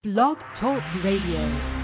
Blog Talk Radio.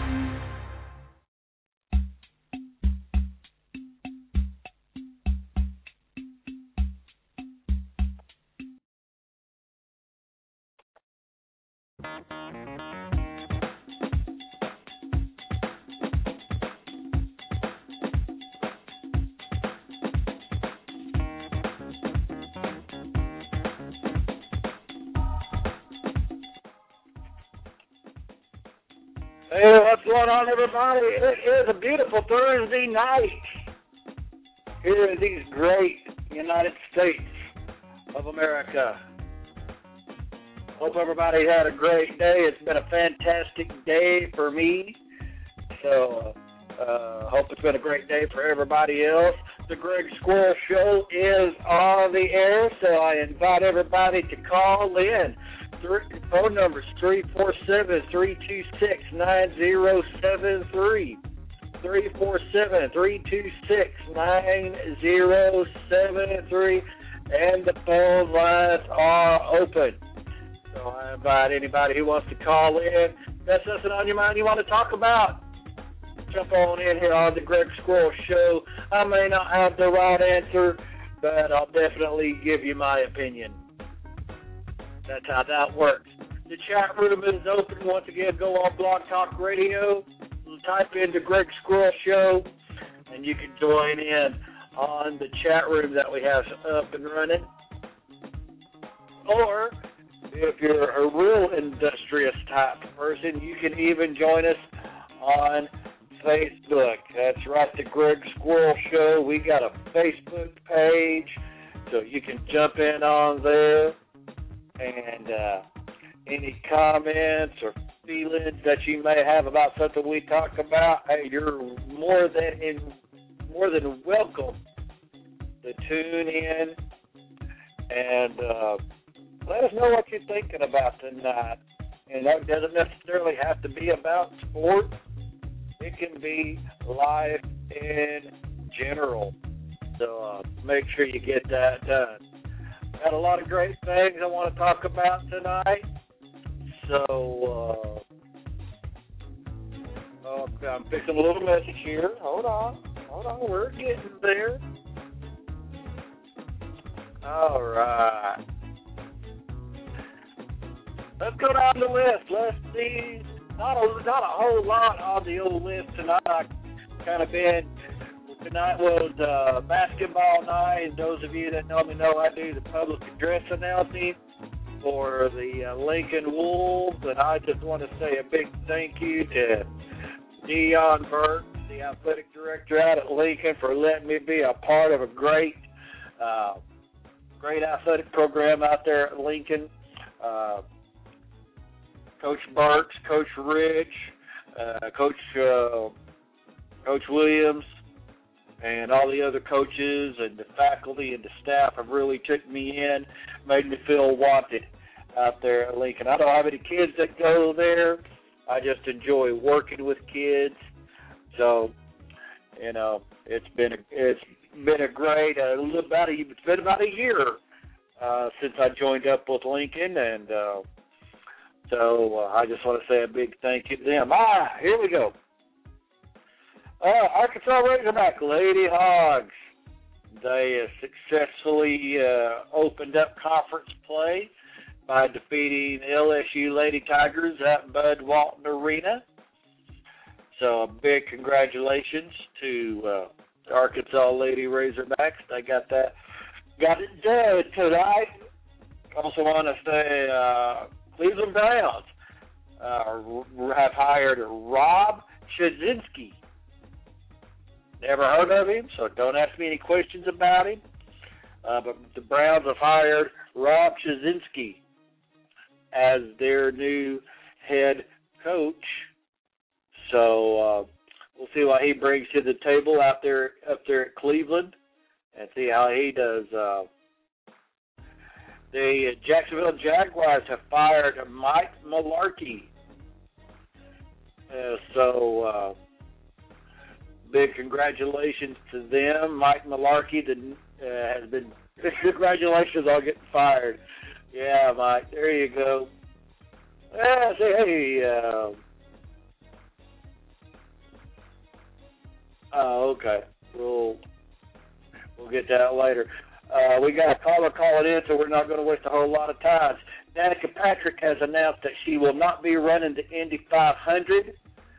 Hey, what's going on, everybody? It is a beautiful Thursday night here in these great United States of America. Hope everybody had a great day. It's been a fantastic day for me. So, hope it's been a great day for everybody else. The Greg Squirrel Show is on the air, so I invite everybody to call in. Phone number is 347-326-9073. 347-326-9073. And the phone lines are open. So I invite anybody who wants to call in. That's something on your mind you want to talk about. Jump on in here on the Greg Squirrel Show. I may not have the right answer, but I'll definitely give you my opinion. That's how that works. The chat room is open. Once again, go on Blog Talk Radio, type in the Greg Squirrel Show, and you can join in on the chat room that we have up and running. Or, if you're a real industrious type person, you can even join us on Facebook. That's right, the Greg Squirrel Show. We got a Facebook page, so you can jump in on there. And any comments or feelings that you may have about something we talk about, hey, you're more than welcome to tune in and let us know what you're thinking about tonight. And that doesn't necessarily have to be about sports. It can be life in general. So make sure you get that done. Got a lot of great things I want to talk about tonight. So, I'm fixing a little message here. Hold on. We're getting there. All right. Let's go down the list. Let's see. Not a whole lot on the old list tonight. Tonight was basketball night, and those of you that know me know I do the public address announcing for the Lincoln Wolves, and I just want to say a big thank you to Dion Burke, the athletic director out at Lincoln, for letting me be a part of a great athletic program out there at Lincoln. Coach Burks, Coach Rich, Coach Williams, and all the other coaches and the faculty and the staff have really took me in, made me feel wanted out there at Lincoln. I don't have any kids that go there. I just enjoy working with kids. So, it's been about a year since I joined up with Lincoln, and so I just want to say a big thank you to them. Here we go. Arkansas Razorback Lady Hogs. They successfully opened up conference play by defeating LSU Lady Tigers at Bud Walton Arena. So a big congratulations to the Arkansas Lady Razorbacks. They got it done tonight. Also want to say Cleveland Browns have hired Rob Shazinski. Never heard of him, so don't ask me any questions about him. But the Browns have hired Rob Shazinski as their new head coach. So we'll see what he brings to the table up there at Cleveland, and see how he does. The Jacksonville Jaguars have fired Mike Mularkey. Big congratulations to them. Mike Mularkey has been. Congratulations on getting fired. Yeah, Mike, there you go. Say, hey, okay. We'll get that later. We got a caller calling in, so we're not going to waste a whole lot of time. Danica Patrick has announced that she will not be running the Indy 500.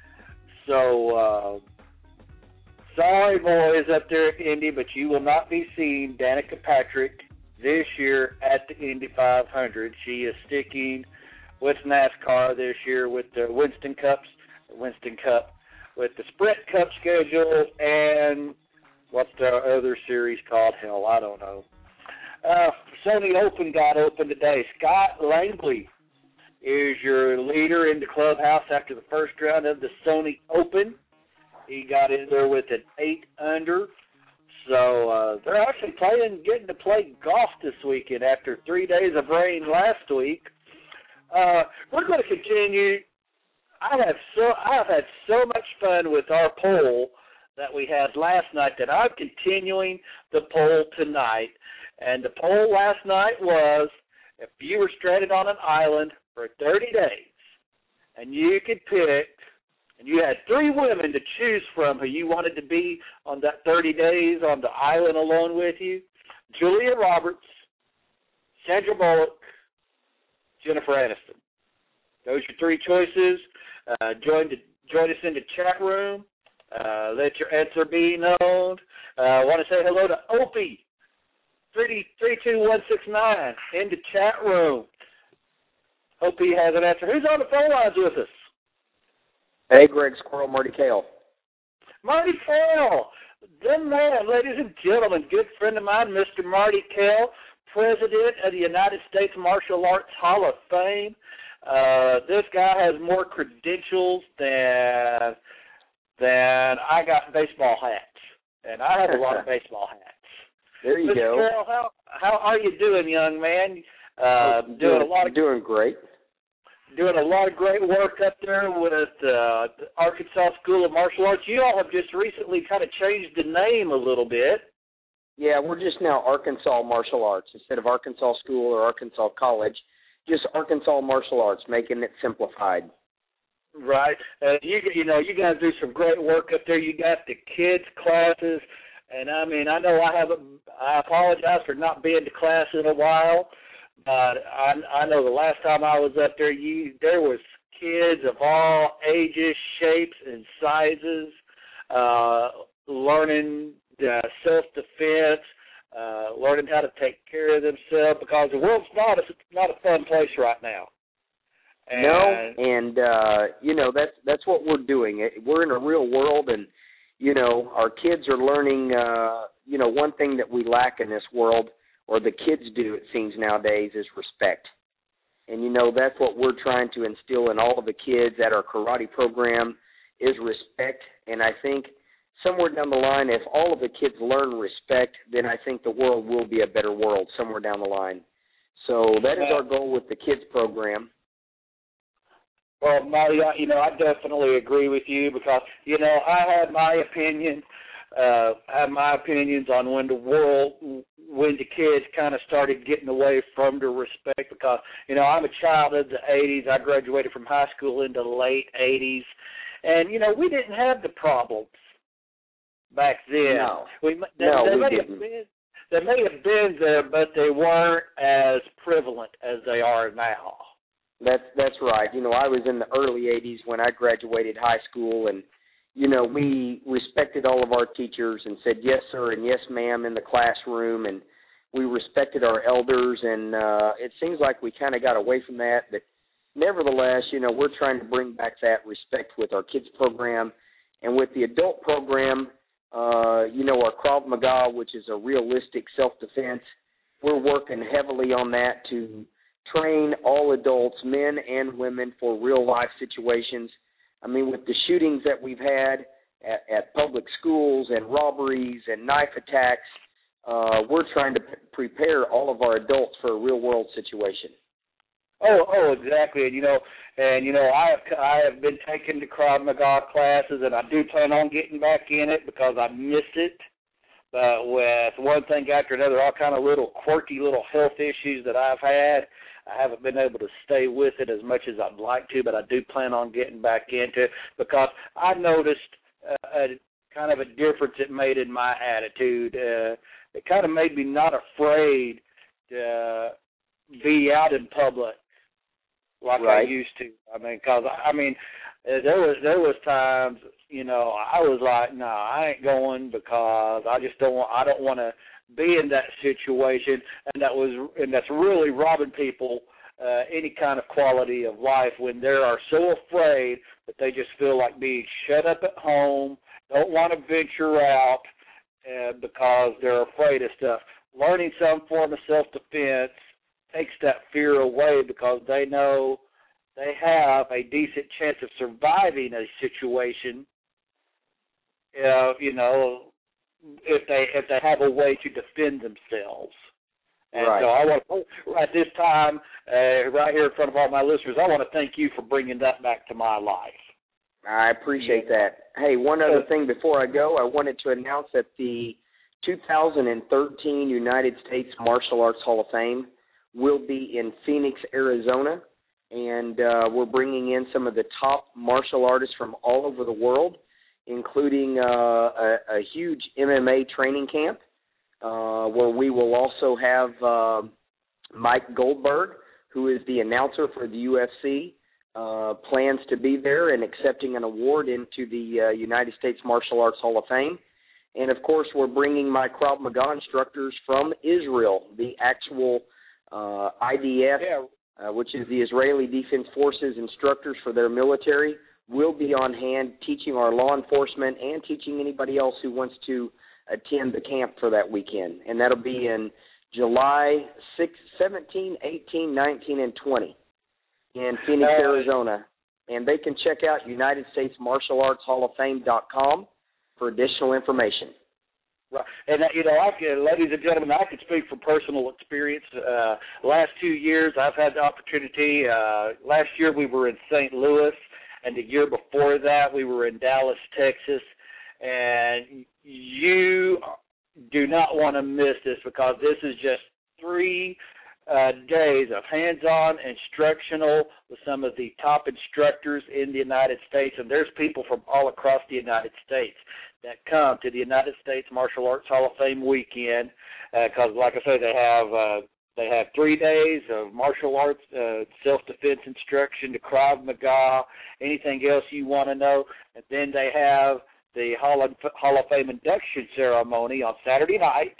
So, sorry, boys up there at Indy, but you will not be seeing Danica Patrick this year at the Indy 500. She is sticking with NASCAR this year with the Winston Cup, with the Sprint Cup schedule, and what's the other series called? Hell, I don't know. Sony Open got open today. Scott Langley is your leader in the clubhouse after the first round of the Sony Open. He got in there with an 8-under. So they're actually getting to play golf this weekend after 3 days of rain last week. We're going to continue. I have had so much fun with our poll that we had last night that I'm continuing the poll tonight. And the poll last night was, if you were stranded on an island for 30 days and you could pick, and you had 3 women to choose from who you wanted to be on that 30 days on the island alone with you, Julia Roberts, Sandra Bullock, Jennifer Aniston. Those are your 3 choices. Join us in the chat room. Let your answer be known. I want to say hello to Opie, 32169 in the chat room. Opie has an answer. Who's on the phone lines with us? Hey, Greg Squirrel, Marty Kale. Marty Kale, the man, ladies and gentlemen, good friend of mine, Mr. Marty Kale, President of the United States Martial Arts Hall of Fame. This guy has more credentials than I got baseball hats, and I have a lot of baseball hats. There you Mr. go. Carroll, how are you doing, young man? Doing great. Doing a lot of great work up there with the Arkansas School of Martial Arts. You all have just recently kind of changed the name a little bit. Yeah, we're just now Arkansas Martial Arts instead of Arkansas School or Arkansas College. Just Arkansas Martial Arts, making it simplified. Right. You guys do some great work up there. You got the kids' classes, and I mean, I know I apologize for not being to class in a while, but I know the last time I was up there, there was kids of all ages, shapes, and sizes, learning self-defense, learning how to take care of themselves, because the world's not a fun place right now. That's what we're doing. We're in a real world, and, our kids are learning, one thing that we lack in this world, or the kids do, it seems nowadays, is respect. And, that's what we're trying to instill in all of the kids at our karate program is respect. And I think somewhere down the line, if all of the kids learn respect, then I think the world will be a better world somewhere down the line. So that is our goal with the kids program. Well, Marty, I definitely agree with you because, I have my opinion. I have my opinions on when the kids kind of started getting away from the respect because, I'm a child of the 80s. I graduated from high school in the late 80s. And, we didn't have the problems back then. No, we didn't. They may have been there, but they weren't as prevalent as they are now. That's right. I was in the early 80s when I graduated high school, and, we respected all of our teachers and said yes, sir, and yes, ma'am in the classroom, and we respected our elders, and it seems like we kind of got away from that, but nevertheless, we're trying to bring back that respect with our kids program, and with the adult program, our Krav Maga, which is a realistic self-defense, we're working heavily on that to train all adults, men and women, for real-life situations. I mean, with the shootings that we've had at public schools and robberies and knife attacks, we're trying to prepare all of our adults for a real-world situation. Oh, exactly. And I have been taking the Krav Maga classes, and I do plan on getting back in it because I miss it. But with one thing after another, all kind of little quirky little health issues that I've had, I haven't been able to stay with it as much as I'd like to, but I do plan on getting back into it because I noticed a kind of a difference it made in my attitude. It kind of made me not afraid to be out in public like I used to. There was times, I was like, no, I ain't going because I don't want to be in that situation, and that's really robbing people any kind of quality of life when they are so afraid that they just feel like being shut up at home, don't want to venture out because they're afraid of stuff. Learning some form of self-defense takes that fear away because they know they have a decent chance of surviving a situation, if they have a way to defend themselves. And so I want to, at this time, right here in front of all my listeners, I want to thank you for bringing that back to my life. I appreciate that. Hey, one other thing before I go, I wanted to announce that the 2013 United States Martial Arts Hall of Fame will be in Phoenix, Arizona, and we're bringing in some of the top martial artists from all over the world, including a huge MMA training camp, where we will also have Mike Goldberg, who is the announcer for the UFC, plans to be there and accepting an award into the United States Martial Arts Hall of Fame. And, of course, we're bringing my Krav Maga instructors from Israel, the actual IDF, which is the Israeli Defense Forces instructors for their military, will be on hand teaching our law enforcement and teaching anybody else who wants to attend the camp for that weekend. And that'll be in July 17, 18, 19, and 20 in Phoenix, Arizona. And they can check out UnitedStatesMartialArtsHallOfFame.com for additional information. Right. And, ladies and gentlemen, I could speak from personal experience. Last 2 years, I've had the opportunity. Last year, we were in St. Louis, and the year before that, we were in Dallas, Texas. And you do not want to miss this because this is just 3 days of hands-on instructional with some of the top instructors in the United States. And there's people from all across the United States that come to the United States Martial Arts Hall of Fame weekend because, like I say, they have 3 days of martial arts, self-defense instruction, the Krav Maga, anything else you want to know. And then they have the Hall of Fame induction ceremony on Saturday night.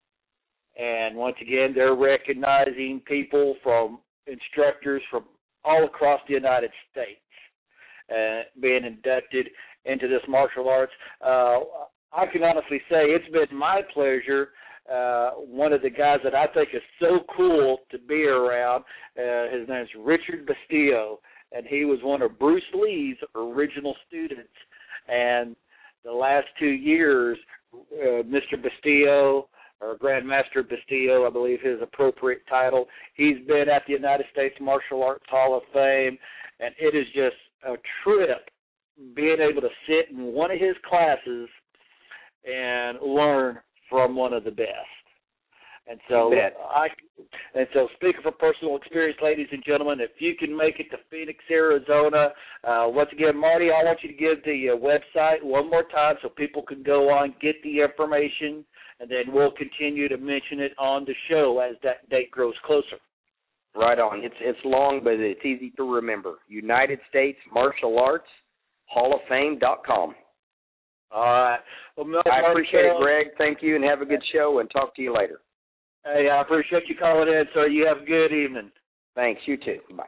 And once again, they're recognizing people instructors from all across the United States being inducted into this martial arts. I can honestly say it's been my pleasure. One of the guys that I think is so cool to be around, his name's Richard Bastillo, and he was one of Bruce Lee's original students. And the last 2 years, Mr. Bastillo, or Grandmaster Bastillo, I believe his appropriate title, he's been at the United States Martial Arts Hall of Fame, and it is just a trip being able to sit in one of his classes and learn from one of the best. And so speaking from personal experience, ladies and gentlemen, if you can make it to Phoenix, Arizona, once again, Marty, I want you to give the website one more time so people can go on, get the information, and then we'll continue to mention it on the show as that date grows closer. Right on. It's long, but it's easy to remember. United States Martial Arts HallOfFame.com. All right. Well, I appreciate it, Greg. Thank you, and have a good show, and talk to you later. Hey, I appreciate you calling in, sir. You have a good evening. Thanks. You too. Bye.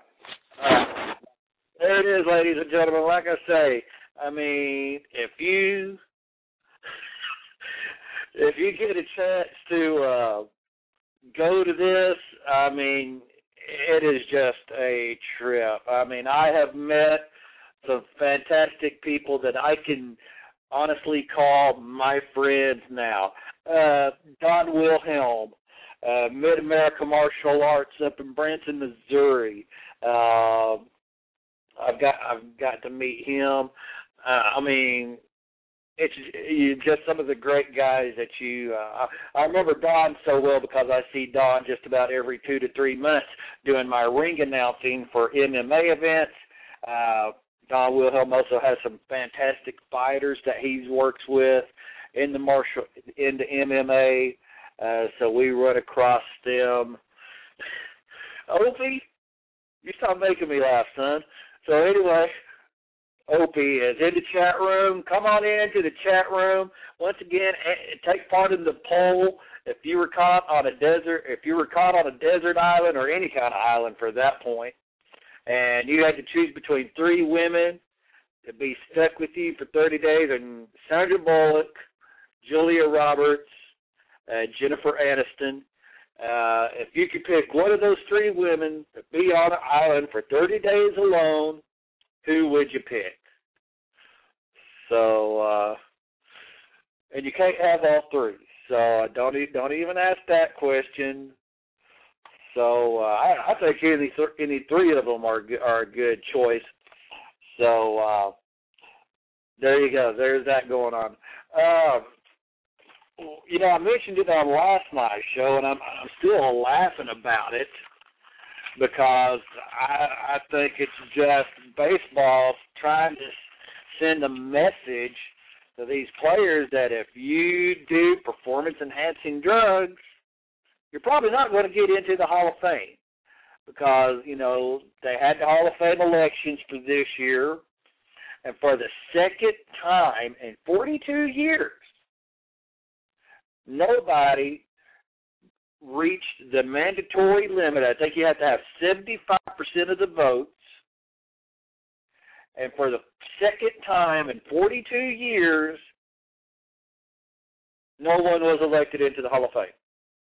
There it is, ladies and gentlemen. Like I say, I mean, if you get a chance to go to this, I mean, it is just a trip. I mean, I have met some fantastic people that I can honestly call my friends now. Don Wilhelm, Mid-America Martial Arts up in Branson, Missouri. I've got to meet him. I mean, just some of the great guys that you. I remember Don so well because I see Don just about every 2 to 3 months doing my ring announcing for MMA events. Don Wilhelm also has some fantastic fighters that he works with in the MMA. So we run across them. Opie, you stop making me laugh, son. So anyway, Opie is in the chat room. Come on into the chat room. Once again, take part in the poll. If you were caught on a desert island or any kind of island for that point, and you had to choose between 3 women to be stuck with you for 30 days, and Sandra Bullock, Julia Roberts, Jennifer Aniston. If you could pick one of those 3 women to be on an island for 30 days alone, who would you pick? So, and you can't have all 3. So don't even ask that question. So I think any 3 of them are a good choice. So there you go. There's that going on. I mentioned it on last night's show, and I'm still laughing about it because I think it's just baseball trying to send a message to these players that if you do performance-enhancing drugs, you're probably not going to get into the Hall of Fame because, they had the Hall of Fame elections for this year, and for the second time in 42 years, nobody reached the mandatory limit. I think you have to have 75% of the votes. And for the second time in 42 years, no one was elected into the Hall of Fame.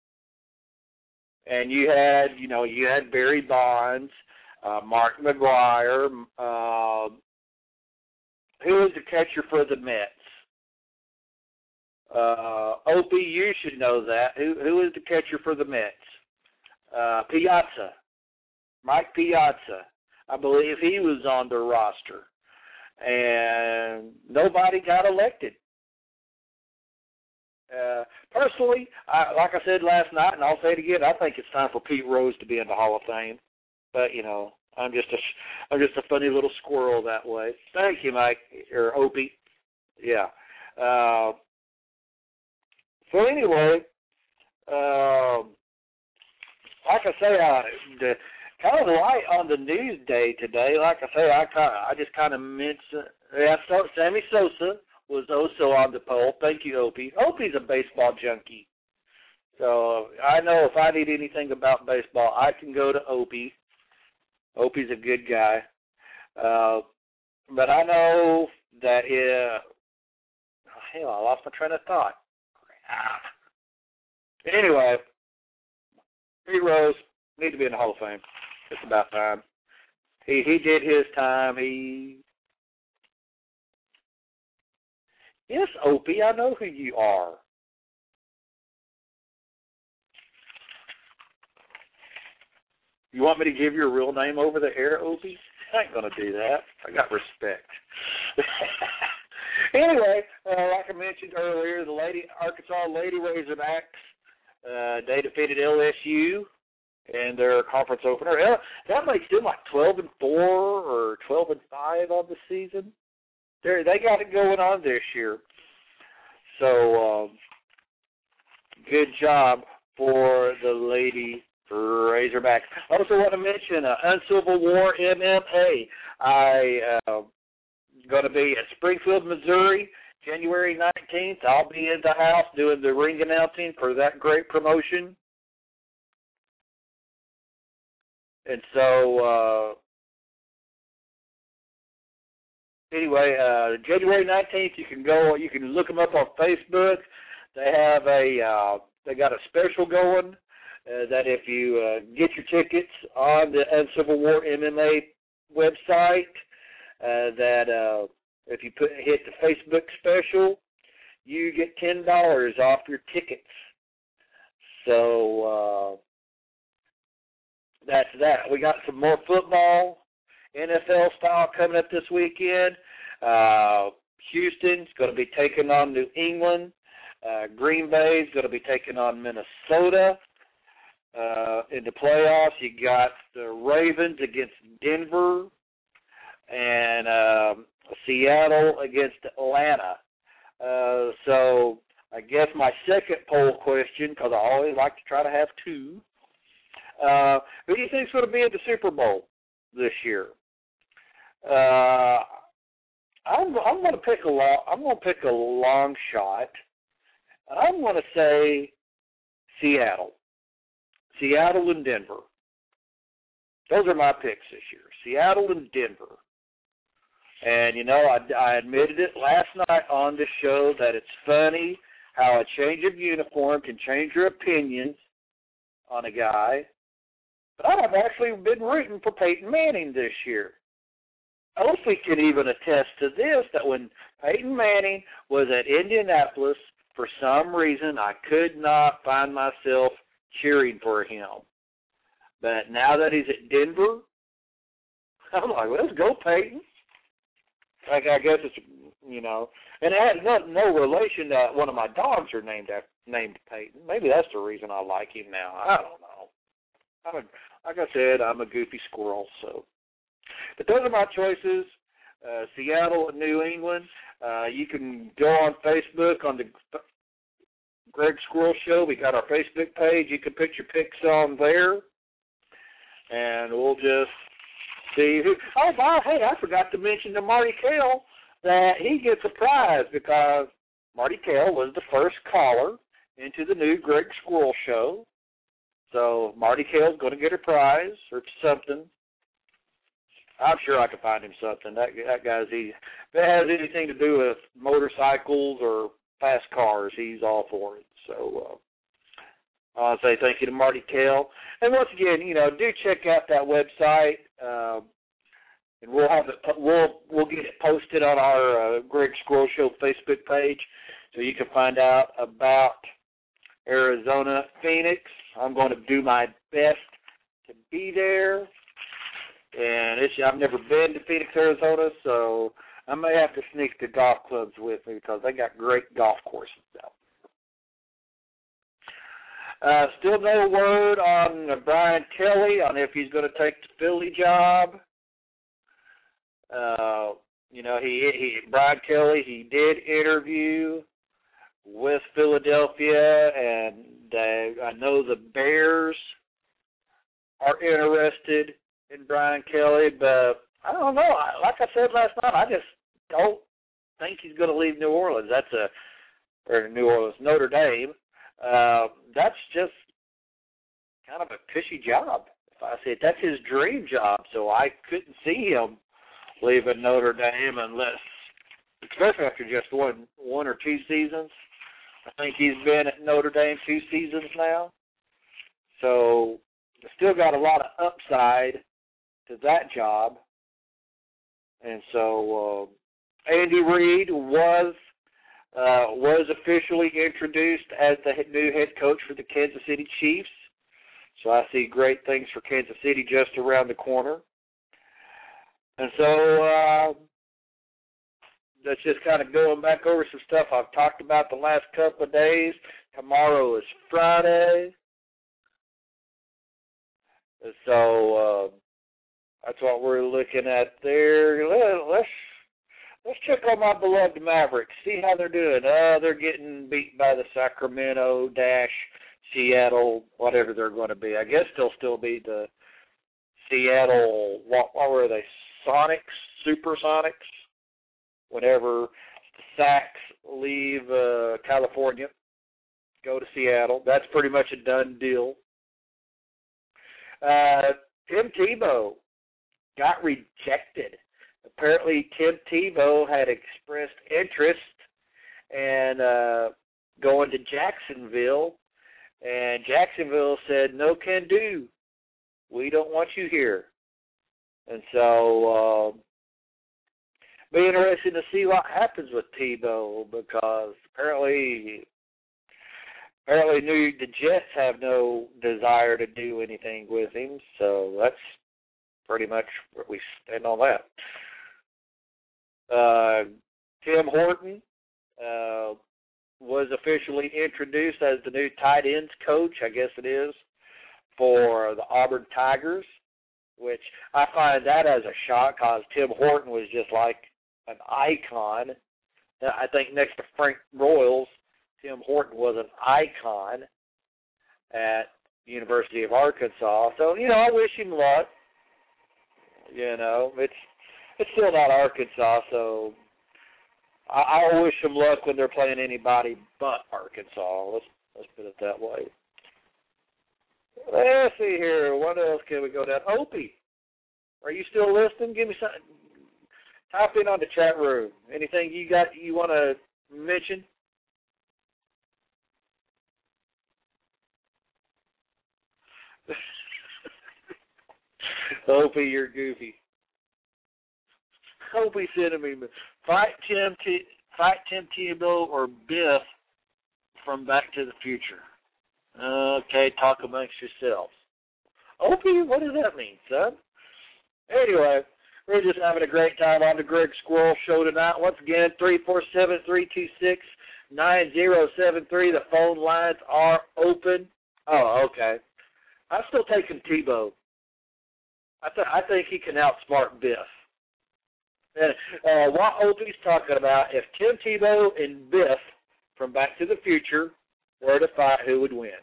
And you had Barry Bonds, Mark McGwire, who was the catcher for the Mets? Opie, you should know that. Who is the catcher for the Mets? Piazza. Mike Piazza. I believe he was on the roster. And nobody got elected. Personally, like I said last night, and I'll say it again, I think it's time for Pete Rose to be in the Hall of Fame. But, I'm just a funny little squirrel that way. Thank you, Mike, or Opie. Yeah. So anyway, like I say, the kind of light on the news day today. Like I say, I just kind of mentioned. Sammy Sosa was also on the poll. Thank you, Opie. Opie's a baseball junkie, so I know if I need anything about baseball, I can go to Opie. Opie's a good guy, but I know that hell, I lost my train of thought. Anyway, Pete Rose need to be in the Hall of Fame. It's about time. He did his time. Yes, Opie, I know who you are. You want me to give your real name over the air, Opie? I ain't gonna do that. I got respect. Anyway, like I mentioned earlier, the Arkansas Lady Razorbacks, they defeated LSU in their conference opener. That makes them like 12-4 or 12-5 on the season. They got it going on this year. So good job for the Lady Razorbacks. I also want to mention Uncivil War MMA. I going to be at Springfield, Missouri, January 19th. I'll be in the house doing the ring announcing for that great promotion. And so, anyway, January 19th, you can look them up on Facebook. They got a special going that if you get your tickets on the Uncivil War MMA website, that if you hit the Facebook special, you get $10 off your tickets. So that's that. We got some more football, NFL style coming up this weekend. Houston's going to be taking on New England. Green Bay's going to be taking on Minnesota. In the playoffs, you got the Ravens against Denver and Seattle against Atlanta. So I guess my second poll question, because I always like to try to have two, who do you think is going to be in the Super Bowl this year? I'm going to pick a long shot. I'm going to say Seattle and Denver. Those are my picks this year. Seattle and Denver. And, you know, I admitted it last night on the show that it's funny how a change of uniform can change your opinions on a guy. But I've actually been rooting for Peyton Manning this year. Opie can even attest to this, that when Peyton Manning was at Indianapolis, for some reason I could not find myself cheering for him. But now that he's at Denver, I'm like, let's go, Peyton. Like, I guess it's, you know, and it has no relation that one of my dogs are named Peyton. Maybe that's the reason I like him now. I don't know. Like I said, I'm a goofy squirrel, so. But those are my choices, Seattle and New England. You can go on Facebook on the Greg Squirrel Show. We got our Facebook page. You can put your picks on there, and we'll just see who. Oh, wow, hey, I forgot to mention to Marty Kell that he gets a prize because Marty Kell was the first caller into the new Greg Squirrel Show. So Marty Kell's going to get a prize or something. I'm sure I can find him something. That guy's easy. If it has anything to do with motorcycles or fast cars, he's all for it. So I want to say thank you to Marty Kell. And once again, you know, do check out that website, and we'll have it. We'll get it posted on our Greg Squirrel Show Facebook page, so you can find out about Arizona, Phoenix. I'm going to do my best to be there. And I've never been to Phoenix, Arizona, so I may have to sneak the golf clubs with me because they got great golf courses out. Still no word on Brian Kelly on if he's going to take the Philly job. You know, Brian Kelly, he did interview with Philadelphia, and I know the Bears are interested in Brian Kelly, but I don't know. Like I said last night, I just don't think he's going to leave New Orleans. Notre Dame. That's just kind of a cushy job. If I said that's his dream job, so I couldn't see him leaving Notre Dame unless, especially after just one or two seasons. I think he's been at Notre Dame 2 seasons now, so still got a lot of upside to that job. And so Andy Reid was officially introduced as the new head coach for the Kansas City Chiefs. So I see great things for Kansas City just around the corner. And so that's just kind of going back over some stuff I've talked about the last couple of days. Tomorrow is Friday. And so that's what we're looking at there. Let's check on my beloved Mavericks, see how they're doing. They're getting beat by the Sacramento - Seattle, whatever they're going to be. I guess they'll still be the Seattle, what were they, Supersonics, whenever the Sacs leave California, go to Seattle. That's pretty much a done deal. Tim Tebow got rejected. Apparently, Tim Tebow had expressed interest in going to Jacksonville, and Jacksonville said, no can do. We don't want you here. And so be interesting to see what happens with Tebow, because apparently the Jets have no desire to do anything with him, so that's pretty much where we stand on that. Tim Horton was officially introduced as the new tight ends coach, I guess it is, for the Auburn Tigers, which I find that as a shock because Tim Horton was just like an icon. I think next to Frank Royals, Tim Horton was an icon at University of Arkansas. So, I wish him luck. It's still not Arkansas, so I wish them luck when they're playing anybody but Arkansas. Let's put it that way. Let's see here. What else can we go down? Opie, are you still listening? Give me something. Type in on the chat room. Anything you want to mention? Opie, you're goofy. Opie sending me fight Tim Tebow or Biff from Back to the Future. Okay, talk amongst yourselves. Opie, what does that mean, son? Anyway, we're just having a great time on the Greg Squirrel Show tonight. Once again, 347-326-9073. The phone lines are open. Oh, okay. I'm still taking Tebow. I think he can outsmart Biff. And what Opie's talking about, if Tim Tebow and Biff from Back to the Future were to fight, who would win?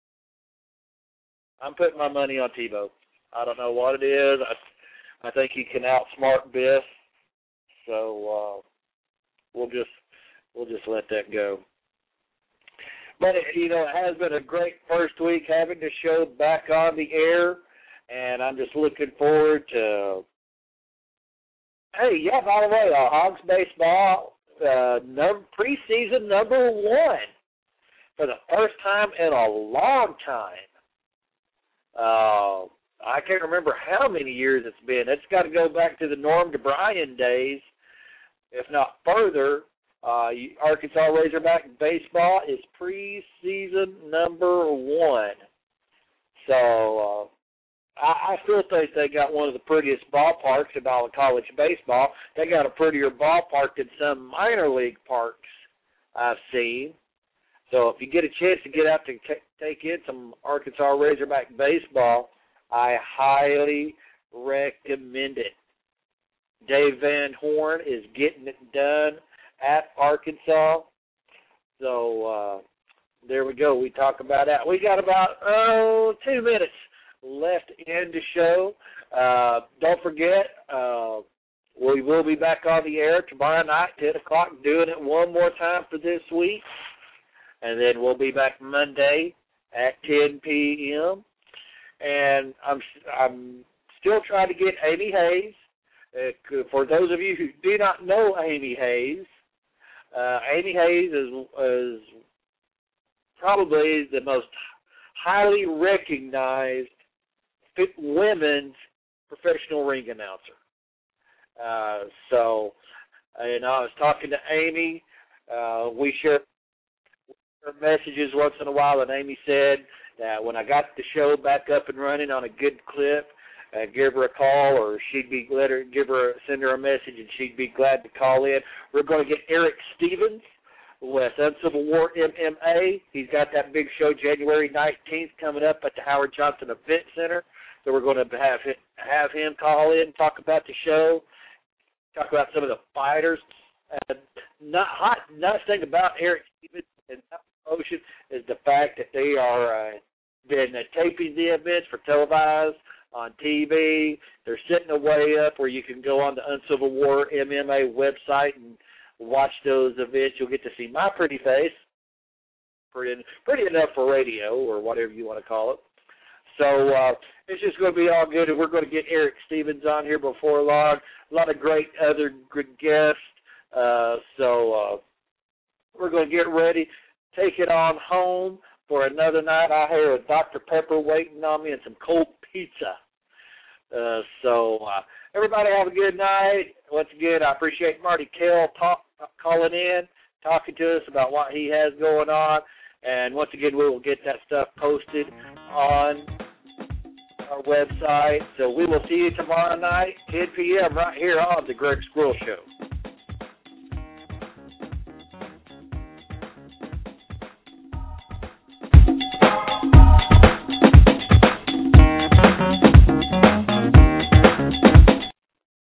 I'm putting my money on Tebow. I don't know what it is. I think he can outsmart Biff. So we'll just let that go. But it has been a great first week having the show back on the air, and I'm just looking forward to. Hey, yeah, by the way, Hogs Baseball preseason number 1 for the first time in a long time. I can't remember how many years it's been. It's got to go back to the Norm DeBryan days, if not further. Arkansas Razorback Baseball is preseason number 1. So I still think they got one of the prettiest ballparks in all of college baseball. They got a prettier ballpark than some minor league parks I've seen. So if you get a chance to get out to take in some Arkansas Razorback baseball, I highly recommend it. Dave Van Horn is getting it done at Arkansas. So there we go. We talk about that. We got about 2 minutes left in the show. Don't forget, we will be back on the air tomorrow night, 10 o'clock, doing it one more time for this week. And then we'll be back Monday at 10 p.m. And I'm still trying to get Amy Hayes. For those of you who do not know Amy Hayes, Amy Hayes is probably the most highly recognized women's professional ring announcer. So, I was talking to Amy. We share messages once in a while, and Amy said that when I got the show back up and running on a good clip, give her a call, or send her a message, and she'd be glad to call in. We're going to get Eric Stevens with Uncivil War MMA. He's got that big show January 19th coming up at the Howard Johnson Event Center. So we're going to have him call in, talk about the show, talk about some of the fighters. Nice thing about Eric Stevens and promotion is the fact that they are been taping the events for televised on TV. They're setting a way up where you can go on the Uncivil War MMA website and watch those events. You'll get to see my pretty face, pretty enough for radio or whatever you want to call it. So it's just going to be all good, and we're going to get Eric Stevens on here before long. A lot of great other good guests. So we're going to get ready, take it on home for another night. I hear a Dr. Pepper waiting on me and some cold pizza. So everybody have a good night. Once again, I appreciate Marty Kell calling in, talking to us about what he has going on. And once again, we will get that stuff posted on our website. So we will see you tomorrow night, 10 p.m. right here on the Greg Squirrel Show.